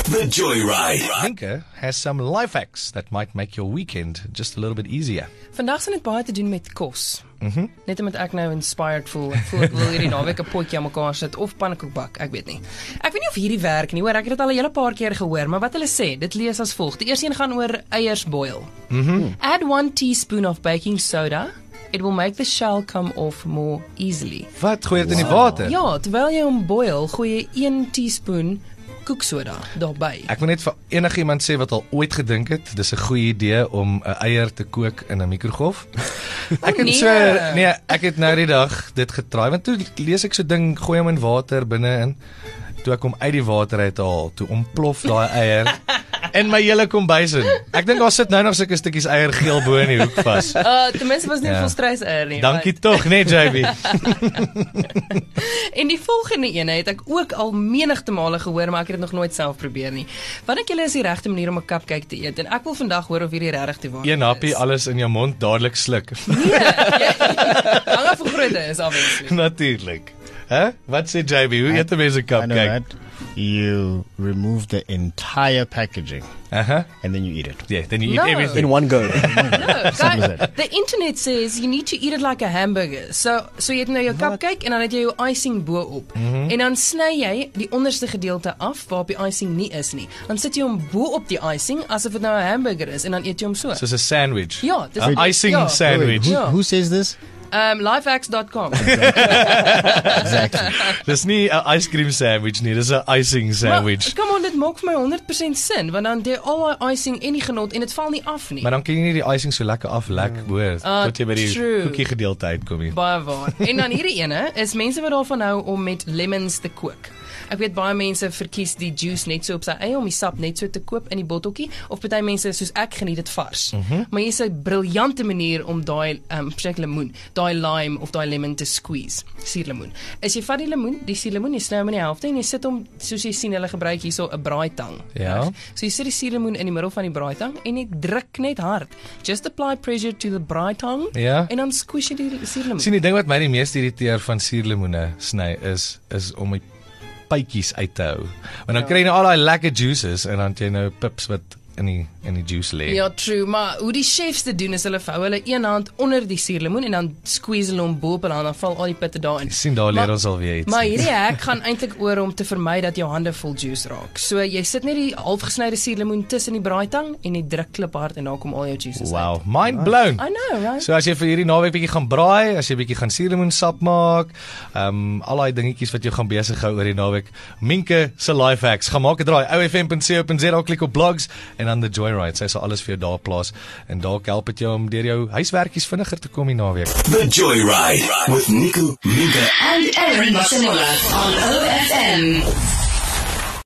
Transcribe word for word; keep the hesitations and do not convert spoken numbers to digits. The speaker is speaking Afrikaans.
The Joyride. Minke has some life hacks that might make your weekend just a little bit easier. Vandag sal dit baie te doen met kos. Mhm. Net omdat ek nou inspired voel. Ek voel ek wil hierdie naweek 'n potjie aan mekaar sit of pannekoek bak, ek weet nie. Ek weet nie of hierdie werk nie, hoor, ek het dit al 'n hele paar keer gehoor, maar wat hulle sê, dit lees as volg. Die eerste een gaan oor eiers boil. Mhm. Add one teaspoon of baking soda. It will make the shell come off more easily. Wat, gooi dit in die water? Ja, terwyl jy hom boil, gooi jy een teaspoon koeksoda daarbey. Ek wil net vir enigiemand sê wat al ooit gedink het, dis 'n goeie idee om 'n eier te kook in 'n mikrogolf. Ek het nee. so nee, ek het nou die dag dit getraai, want toe lees ek so ding, gooi hom in water binne in. Toe ek hom uit die water uit haal, toe ontplof daai eier in my hele kombuis in. Ek dink daar sit nou nog sulke stukkies eier geel bo in die hoek vas. Uh, ten minste was nie Ja. vol strys eier nie. Dankie maar- tog, nee J B. En die volgende ene het ek ook al menigte male gehoor, maar ek het dit nog nooit self probeer nie. Wat dink julle is die regte manier om 'n cupcake te eet? En ek wil vandag hoor of hierdie regtig die waarheid Een happie is. alles in jou mond dadelik sluk. Nee, hang af hoe groot dit is, obviously. Natuurlik. Hè? Wat sê J B? Hoe eet 'n mens 'n I know cupcake? that. You remove the entire packaging Uh-huh. and then you eat it. Yeah, then you eat No. everything. In one go. No, Simple as guy, that. the internet says you need to eat it like a hamburger. So, so jy het nou jou cupcake en dan het jy jou icing bo-op. Mhm. En dan sny jy die onderste gedeelte af waarop die icing nie is nie. Dan sit jy hom bo-op die icing asof dit nou 'n hamburger is en dan eet jy hom so. Soos 'n sandwich. Ja, dis 'n icing ja. sandwich. Who, Ja. who says this? Um, lifehacks dot com. Exactly. Dis nie 'n ice cream sandwich nie, dis 'n icing sandwich. Maar, come on, dit maak vir my honderd persent sin, want dan het jy al daai icing en die genot en dit val nie af nie. Maar dan kan jy nie die icing so lekker aflek hoor Ah, tot jy by die true. koekie gedeelte uitkom nie. Baie waar. En dan hierdie ene is mense wat daarvan hou om met lemons te kook. Ek weet baie mense verkies die juice net so op sy eie om die sap net so te koop in die botteltjie of party mense soos ek geniet dit vars. Mm -hmm. Maar hier's 'n briljante manier om daai um presies lemoen, daai lime of daai lemon te squeeze. Suurlemoen. Is jy vat die lemoen, die suurlemoen, jy sny hom in die helfte en jy sit hom soos jy sien hulle gebruik hierso 'n braaitang. Ja. Reg? So jy sit die suurlemoen in die middel van die braaitang en jy druk net hard. Just apply pressure to the braaitang Ja. en dan squeeze jy die suurlemoen. Sien die ding wat my die meeste irriteer van suurlemoene sny is is om die pypies uit te hou. Want dan Ja. kry jy nou al daai lekker juices en dan het jy nou pips wat in die in die juice lê. Ja, true, maar hoe die chefs dit doen is hulle vou hulle een hand onder die suurlemoen en dan squeeze hulle hom bo op hulle hand, dan val al die pitte daarin. Sien daar leer Maar- ons alweer iets. Maar hierdie hack gaan eintlik oor om te vermy dat jou hande vol juice raak. So jy sit net die halfgesnyde suurlemoen tussen die braaitang en jy druk kliphard en dan kom al jou juices Wow, mind blown. uit. I know, right? So as jy vir hierdie naweek bietjie gaan braai, as jy bietjie gaan suurlemoensap maak, ehm um, al daai dingetjies wat jou gaan besig hou oor die naweek. Minke se life hacks. Gaan maak 'n draai. o f m punt co punt za klik op blogs en dan the Joyride. Sy sal alles vir jou daar plaas en dalk help dit jou om deur jou huiswerkies vinniger te kom die naweek. The Joyride with Nico, Minke And Aaron Masemola on O F M.